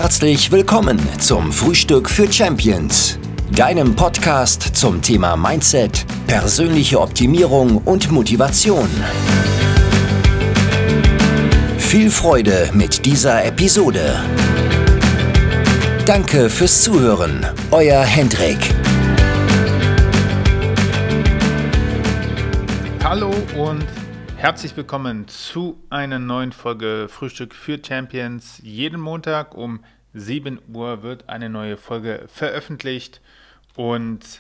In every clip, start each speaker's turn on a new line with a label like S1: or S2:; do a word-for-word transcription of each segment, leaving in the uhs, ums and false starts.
S1: Herzlich willkommen zum Frühstück für Champions, deinem Podcast zum Thema Mindset, persönliche Optimierung und Motivation. Viel Freude mit dieser Episode. Danke fürs Zuhören, euer Hendrik.
S2: Hallo und herzlich willkommen zu einer neuen Folge Frühstück für Champions. Jeden Montag um sieben Uhr wird eine neue Folge veröffentlicht und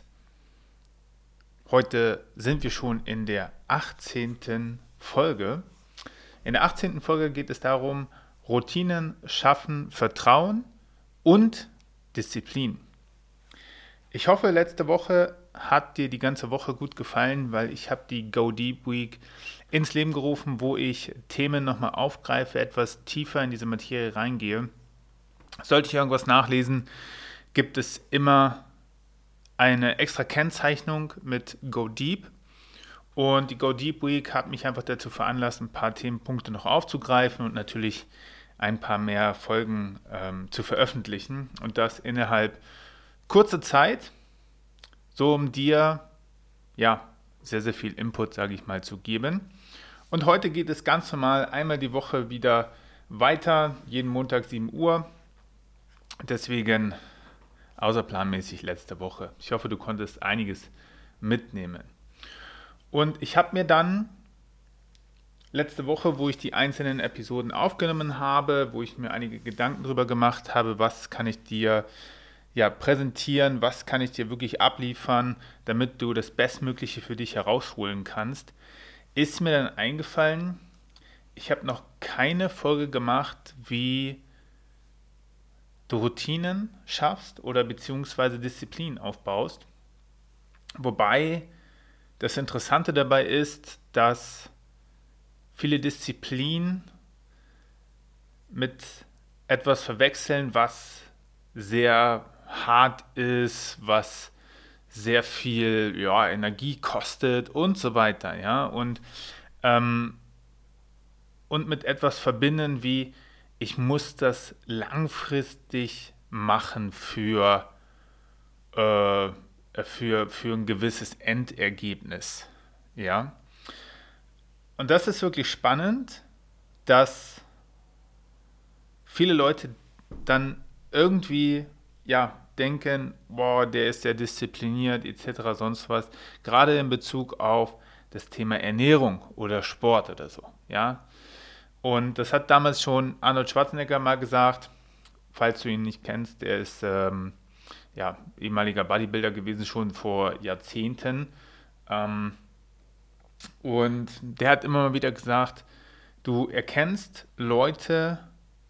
S2: heute sind wir schon in der achtzehnten Folge. In der achtzehnten Folge geht es darum, Routinen schaffen Vertrauen und Disziplin. Ich hoffe, letzte Woche hat dir die ganze Woche gut gefallen, weil ich habe die Go Deep Week ins Leben gerufen, wo ich Themen nochmal aufgreife, etwas tiefer in diese Materie reingehe. Sollte ich irgendwas nachlesen, gibt es immer eine extra Kennzeichnung mit Go Deep. Und die Go Deep Week hat mich einfach dazu veranlasst, ein paar Themenpunkte noch aufzugreifen und natürlich ein paar mehr Folgen ähm, zu veröffentlichen. Und das innerhalb kurzer Zeit, so um dir ja sehr, sehr viel Input, sage ich mal, zu geben. Und heute geht es ganz normal einmal die Woche wieder weiter, jeden Montag sieben Uhr. Deswegen außerplanmäßig letzte Woche. Ich hoffe, du konntest einiges mitnehmen. Und ich habe mir dann letzte Woche, wo ich die einzelnen Episoden aufgenommen habe, wo ich mir einige Gedanken darüber gemacht habe, was kann ich dir ja, präsentieren, was kann ich dir wirklich abliefern, damit du das Bestmögliche für dich herausholen kannst, ist mir dann eingefallen, ich habe noch keine Folge gemacht, wie du Routinen schaffst oder beziehungsweise Disziplin aufbaust. Wobei das Interessante dabei ist, dass viele Disziplinen mit etwas verwechseln, was sehr hart ist, was sehr viel ja, Energie kostet und so weiter. Ja? Und, ähm, und mit etwas verbinden wie, ich muss das langfristig machen für, äh, für, für ein gewisses Endergebnis. Ja? Und das ist wirklich spannend, dass viele Leute dann irgendwie ja, denken, boah, der ist sehr diszipliniert et cetera sonst was, gerade in Bezug auf das Thema Ernährung oder Sport oder so. Ja? Und das hat damals schon Arnold Schwarzenegger mal gesagt, falls du ihn nicht kennst, der ist ähm, ja, ehemaliger Bodybuilder gewesen, schon vor Jahrzehnten. Ähm, und der hat immer mal wieder gesagt, du erkennst Leute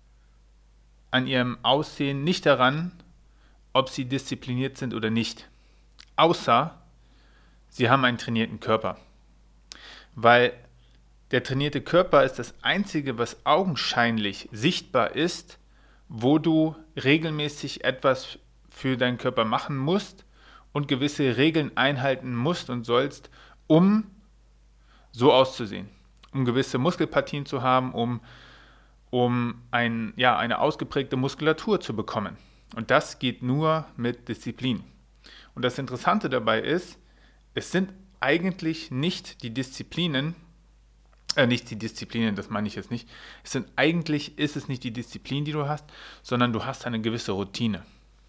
S2: an ihrem Aussehen nicht daran, ob sie diszipliniert sind oder nicht. Außer, sie haben einen trainierten Körper. Weil der trainierte Körper ist das Einzige, was augenscheinlich sichtbar ist, wo du regelmäßig etwas für deinen Körper machen musst und gewisse Regeln einhalten musst und sollst, um so auszusehen. Um gewisse Muskelpartien zu haben, um, um ein, ja, eine ausgeprägte Muskulatur zu bekommen. Und das geht nur mit Disziplin. Und das Interessante dabei ist, es sind eigentlich nicht die Disziplinen, äh, nicht die Disziplinen, das meine ich jetzt nicht, es sind eigentlich ist es nicht die Disziplin, die du hast, sondern du hast eine gewisse Routine.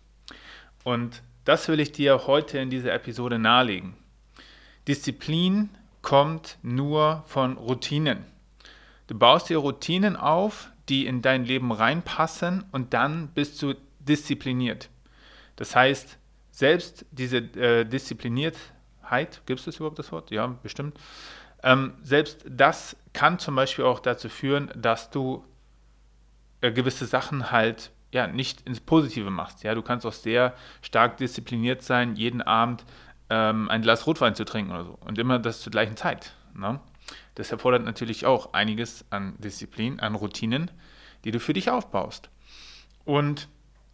S2: Und das will ich dir heute in dieser Episode nahelegen. Disziplin kommt nur von Routinen. Du baust dir Routinen auf, die in dein Leben reinpassen und dann bist du diszipliniert. Das heißt, selbst diese äh, Diszipliniertheit, gibt es das überhaupt das Wort? Ja, bestimmt. Ähm, selbst das kann zum Beispiel auch dazu führen, dass du äh, gewisse Sachen halt ja, nicht ins Positive machst. Ja, du kannst auch sehr stark diszipliniert sein, jeden Abend ähm, ein Glas Rotwein zu trinken oder so. Und immer das zur gleichen Zeit. Ne? Das erfordert natürlich auch einiges an Disziplin, an Routinen, die du für dich aufbaust. Und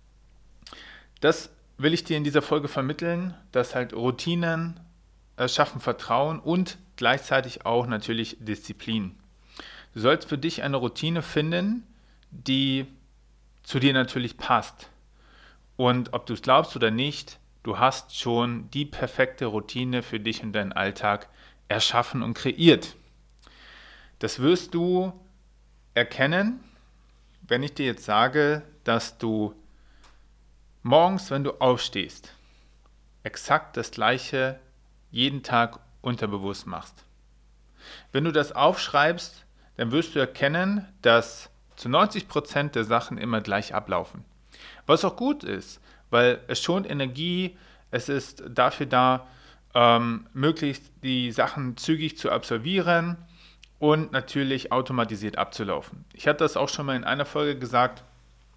S2: das will ich dir in dieser Folge vermitteln, dass halt Routinen äh, schaffen Vertrauen und gleichzeitig auch natürlich Disziplin. Du sollst für dich eine Routine finden, die zu dir natürlich passt. Und ob du es glaubst oder nicht, du hast schon die perfekte Routine für dich und deinen Alltag erschaffen und kreiert. Das wirst du erkennen, wenn ich dir jetzt sage, dass du morgens, wenn du aufstehst, exakt das Gleiche jeden Tag unterbewusst machst. Wenn du das aufschreibst, dann wirst du erkennen, dass zu neunzig Prozent der Sachen immer gleich ablaufen. Was auch gut ist, weil es schont Energie, es ist dafür da, ähm, möglichst die Sachen zügig zu absolvieren und natürlich automatisiert abzulaufen. Ich hatte das auch schon mal in einer Folge gesagt,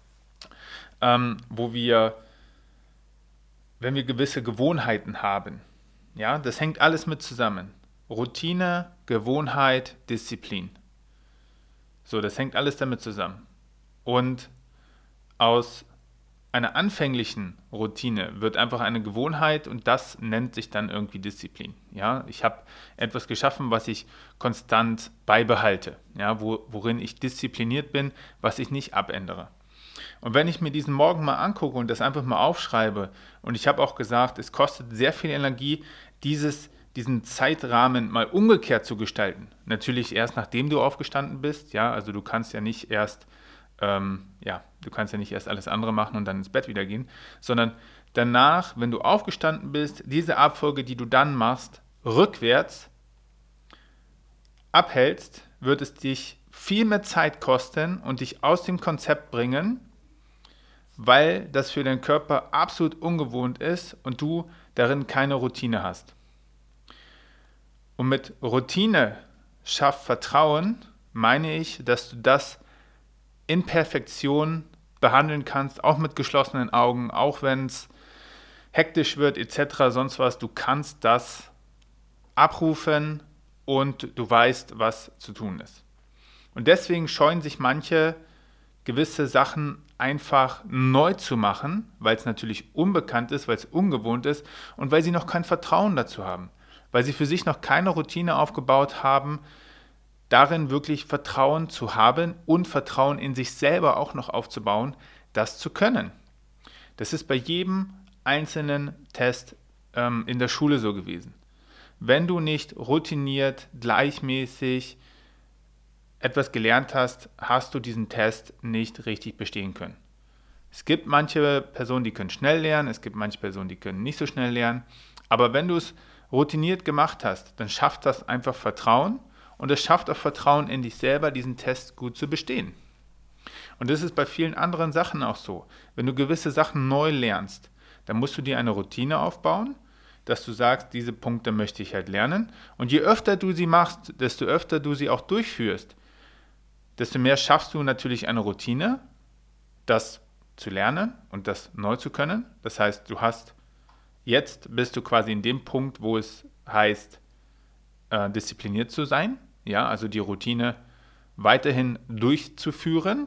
S2: ähm, wo wir, wenn wir gewisse Gewohnheiten haben, ja, das hängt alles mit zusammen. Routine, Gewohnheit, Disziplin. So, das hängt alles damit zusammen. Und aus einer anfänglichen Routine wird einfach eine Gewohnheit und das nennt sich dann irgendwie Disziplin. Ja, ich habe etwas geschaffen, was ich konstant beibehalte, ja, wo, worin ich diszipliniert bin, was ich nicht abändere. Und wenn ich mir diesen Morgen mal angucke und das einfach mal aufschreibe, und ich habe auch gesagt, es kostet sehr viel Energie, dieses, diesen Zeitrahmen mal umgekehrt zu gestalten. Natürlich erst nachdem du aufgestanden bist, ja, also du kannst ja nicht erst Ähm, ja, du kannst ja nicht erst alles andere machen und dann ins Bett wieder gehen, sondern danach, wenn du aufgestanden bist, diese Abfolge, die du dann machst, rückwärts abhältst, wird es dich viel mehr Zeit kosten und dich aus dem Konzept bringen, weil das für deinen Körper absolut ungewohnt ist und du darin keine Routine hast. Und mit Routine schafft Vertrauen, meine ich, dass du das in Perfektion behandeln kannst, auch mit geschlossenen Augen, auch wenn es hektisch wird et cetera, sonst was, du kannst das abrufen und du weißt, was zu tun ist. Und deswegen scheuen sich manche, gewisse Sachen einfach neu zu machen, weil es natürlich unbekannt ist, weil es ungewohnt ist und weil sie noch kein Vertrauen dazu haben, weil sie für sich noch keine Routine aufgebaut haben, darin wirklich Vertrauen zu haben und Vertrauen in sich selber auch noch aufzubauen, das zu können. Das ist bei jedem einzelnen Test ähm, in der Schule so gewesen. Wenn du nicht routiniert, gleichmäßig etwas gelernt hast, hast du diesen Test nicht richtig bestehen können. Es gibt manche Personen, die können schnell lernen, es gibt manche Personen, die können nicht so schnell lernen, aber wenn du es routiniert gemacht hast, dann schafft das einfach Vertrauen. Und es schafft auch Vertrauen in dich selber, diesen Test gut zu bestehen. Und das ist bei vielen anderen Sachen auch so. Wenn du gewisse Sachen neu lernst, dann musst du dir eine Routine aufbauen, dass du sagst, diese Punkte möchte ich halt lernen. Und je öfter du sie machst, desto öfter du sie auch durchführst, desto mehr schaffst du natürlich eine Routine, das zu lernen und das neu zu können. Das heißt, du hast, jetzt bist du quasi in dem Punkt, wo es heißt, äh, diszipliniert zu sein. Ja, also die Routine weiterhin durchzuführen.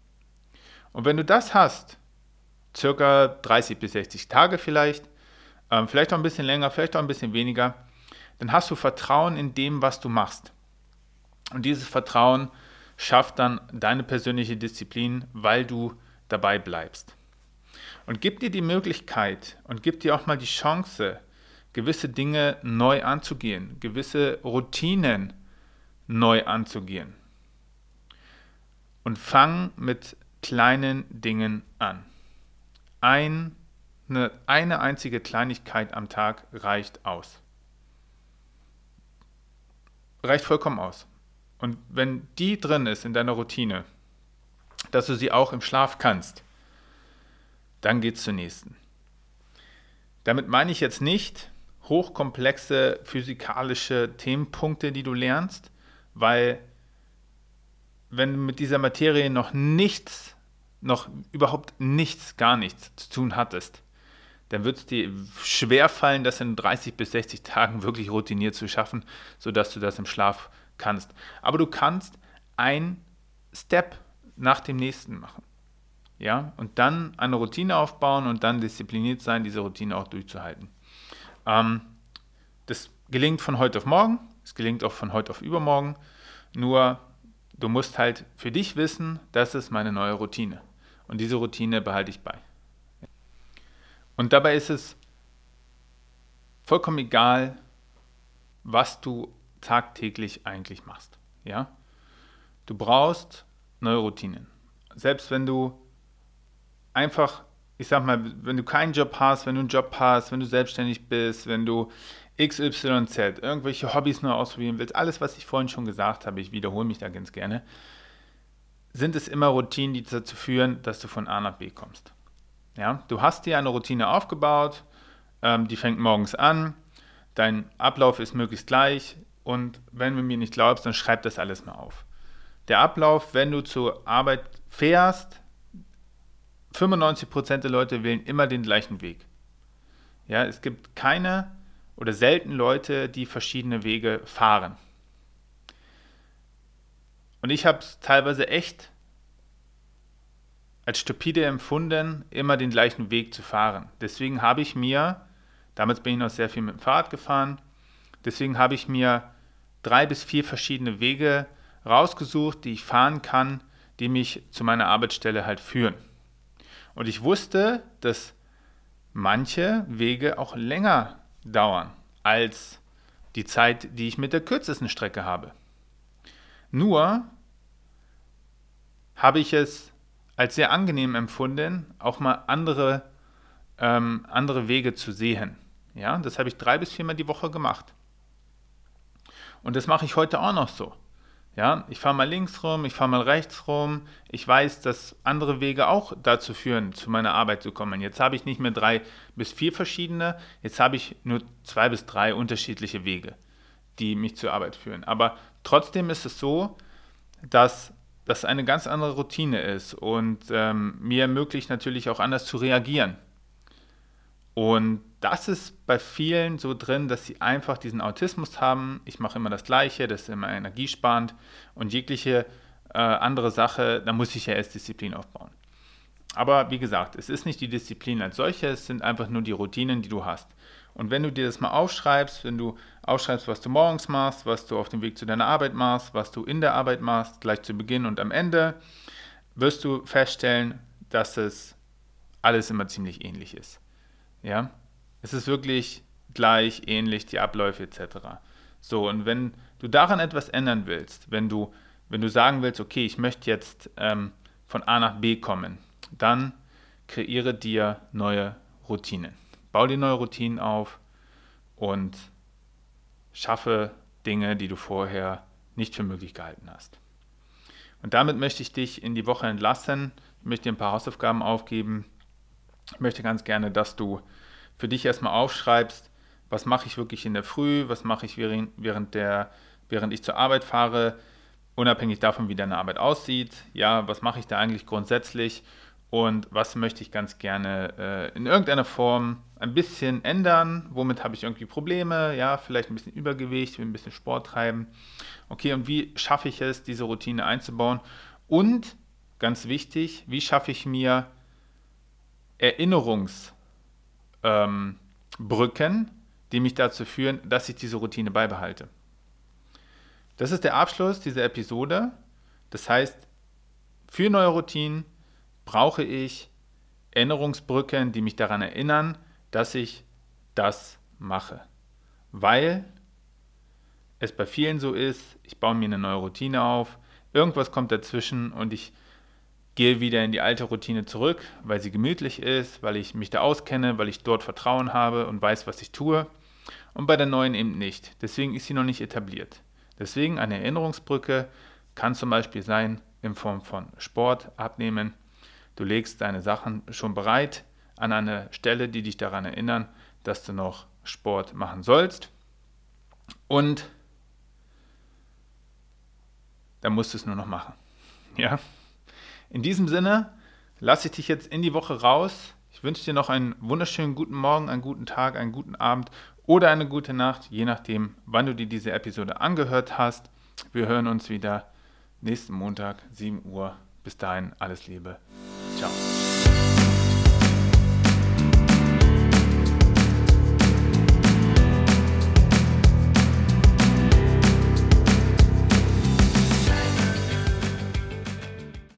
S2: Und wenn du das hast, circa dreißig bis sechzig Tage vielleicht, ähm, vielleicht auch ein bisschen länger, vielleicht auch ein bisschen weniger, dann hast du Vertrauen in dem, was du machst. Und dieses Vertrauen schafft dann deine persönliche Disziplin, weil du dabei bleibst. Und gib dir die Möglichkeit und gib dir auch mal die Chance, gewisse Dinge neu anzugehen, gewisse Routinen neu anzugehen. Und fang mit kleinen Dingen an. Ein, eine, eine einzige Kleinigkeit am Tag reicht aus. Reicht vollkommen aus. Und wenn die drin ist in deiner Routine, dass du sie auch im Schlaf kannst, dann geht's zur nächsten. Damit meine ich jetzt nicht hochkomplexe physikalische Themenpunkte, die du lernst, weil wenn du mit dieser Materie noch nichts, noch überhaupt nichts, gar nichts zu tun hattest, dann wird es dir schwerfallen, das in dreißig bis sechzig Tagen wirklich routiniert zu schaffen, sodass du das im Schlaf kannst. Aber du kannst ein Step nach dem nächsten machen. Ja? Und dann eine Routine aufbauen und dann diszipliniert sein, diese Routine auch durchzuhalten. Ähm, das gelingt von heute auf morgen, es gelingt auch von heute auf übermorgen, nur du musst halt für dich wissen, das ist meine neue Routine. Und diese Routine behalte ich bei. Und dabei ist es vollkommen egal, was du tagtäglich eigentlich machst. Ja? Du brauchst neue Routinen. Selbst wenn du einfach, ich sag mal, wenn du keinen Job hast, wenn du einen Job hast, wenn du selbstständig bist, wenn du X Y Z, irgendwelche Hobbys neu ausprobieren willst, alles, was ich vorhin schon gesagt habe, ich wiederhole mich da ganz gerne, sind es immer Routinen, die dazu führen, dass du von A nach B kommst. Ja? Du hast dir eine Routine aufgebaut, ähm, die fängt morgens an, dein Ablauf ist möglichst gleich und wenn du mir nicht glaubst, dann schreib das alles mal auf. Der Ablauf, wenn du zur Arbeit fährst, fünfundneunzig Prozent der Leute wählen immer den gleichen Weg. Ja, es gibt keine oder selten Leute, die verschiedene Wege fahren. Und ich habe es teilweise echt als stupide empfunden, immer den gleichen Weg zu fahren. Deswegen habe ich mir, damals bin ich noch sehr viel mit dem Fahrrad gefahren, deswegen habe ich mir drei bis vier verschiedene Wege rausgesucht, die ich fahren kann, die mich zu meiner Arbeitsstelle halt führen. Und ich wusste, dass manche Wege auch länger dauern als die Zeit, die ich mit der kürzesten Strecke habe. Nur habe ich es als sehr angenehm empfunden, auch mal andere, ähm, andere Wege zu sehen. Ja, das habe ich drei bis viermal die Woche gemacht. Und das mache ich heute auch noch so. Ja, ich fahre mal links rum, ich fahre mal rechts rum. Ich weiß, dass andere Wege auch dazu führen, zu meiner Arbeit zu kommen. Jetzt habe ich nicht mehr drei bis vier verschiedene, jetzt habe ich nur zwei bis drei unterschiedliche Wege, die mich zur Arbeit führen. Aber trotzdem ist es so, dass das eine ganz andere Routine ist und ähm, mir ermöglicht natürlich auch anders zu reagieren. Und das ist bei vielen so drin, dass sie einfach diesen Autismus haben. Ich mache immer das Gleiche, das ist immer energiesparend und jegliche äh, andere Sache, da muss ich ja erst Disziplin aufbauen. Aber wie gesagt, es ist nicht die Disziplin als solche, es sind einfach nur die Routinen, die du hast. Und wenn du dir das mal aufschreibst, wenn du aufschreibst, was du morgens machst, was du auf dem Weg zu deiner Arbeit machst, was du in der Arbeit machst, gleich zu Beginn und am Ende, wirst du feststellen, dass es alles immer ziemlich ähnlich ist. Ja, es ist wirklich gleich, ähnlich, die Abläufe et cetera. So, und wenn du daran etwas ändern willst, wenn du, wenn du sagen willst, okay, ich möchte jetzt ähm, von A nach B kommen, dann kreiere dir neue Routinen. Bau dir neue Routinen auf und schaffe Dinge, die du vorher nicht für möglich gehalten hast. Und damit möchte ich dich in die Woche entlassen. Ich möchte dir ein paar Hausaufgaben aufgeben. Ich möchte ganz gerne, dass du für dich erstmal aufschreibst, was mache ich wirklich in der Früh, was mache ich während, während, der, während ich zur Arbeit fahre, unabhängig davon, wie deine Arbeit aussieht. Ja, was mache ich da eigentlich grundsätzlich und was möchte ich ganz gerne äh, in irgendeiner Form ein bisschen ändern, womit habe ich irgendwie Probleme, ja, vielleicht ein bisschen Übergewicht, will ein bisschen Sport treiben. Okay, und wie schaffe ich es, diese Routine einzubauen? Und, ganz wichtig, wie schaffe ich mir Erinnerungsbrücken, ähm, die mich dazu führen, dass ich diese Routine beibehalte. Das ist der Abschluss dieser Episode. Das heißt, für neue Routinen brauche ich Erinnerungsbrücken, die mich daran erinnern, dass ich das mache. Weil es bei vielen so ist, ich baue mir eine neue Routine auf, irgendwas kommt dazwischen und ich gehe wieder in die alte Routine zurück, weil sie gemütlich ist, weil ich mich da auskenne, weil ich dort Vertrauen habe und weiß, was ich tue. Und bei der neuen eben nicht. Deswegen ist sie noch nicht etabliert. Deswegen eine Erinnerungsbrücke kann zum Beispiel sein in Form von Sport, Abnehmen. Du legst deine Sachen schon bereit an eine Stelle, die dich daran erinnern, dass du noch Sport machen sollst. Und dann musst du es nur noch machen. Ja? In diesem Sinne lasse ich dich jetzt in die Woche raus. Ich wünsche dir noch einen wunderschönen guten Morgen, einen guten Tag, einen guten Abend oder eine gute Nacht, je nachdem, wann du dir diese Episode angehört hast. Wir hören uns wieder nächsten Montag, sieben Uhr. Bis dahin, alles Liebe. Ciao.